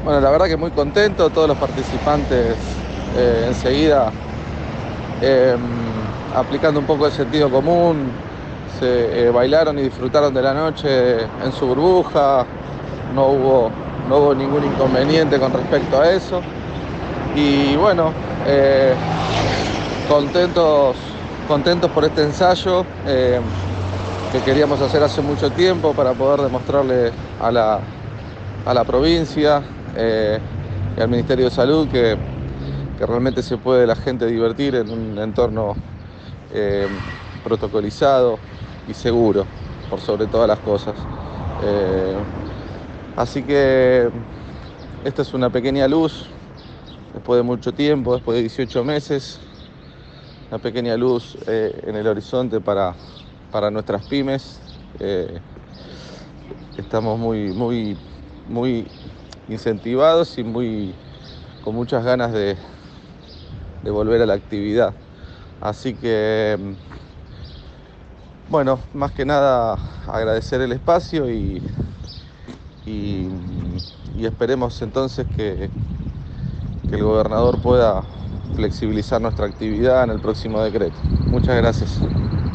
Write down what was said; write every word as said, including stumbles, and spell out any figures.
Bueno, la verdad que muy contento, todos los participantes eh, enseguida eh, aplicando un poco de sentido común, se eh, bailaron y disfrutaron de la noche en su burbuja, no hubo, no hubo ningún inconveniente con respecto a eso. Y bueno, eh, contentos, contentos por este ensayo eh, que queríamos hacer hace mucho tiempo para poder demostrarle a la, a la provincia eh, y al Ministerio de Salud que, que realmente se puede la gente divertir en un entorno eh, protocolizado y seguro, por sobre todas las cosas. Eh, así que esta es una pequeña luz, después de mucho tiempo, después de dieciocho meses, una pequeña luz eh, en el horizonte para, para nuestras pymes. Eh, estamos muy, muy, muy incentivados y muy, con muchas ganas de, de volver a la actividad. Así que, bueno, más que nada agradecer el espacio y, y, y esperemos entonces que, que el gobernador pueda flexibilizar nuestra actividad en el próximo decreto. Muchas gracias.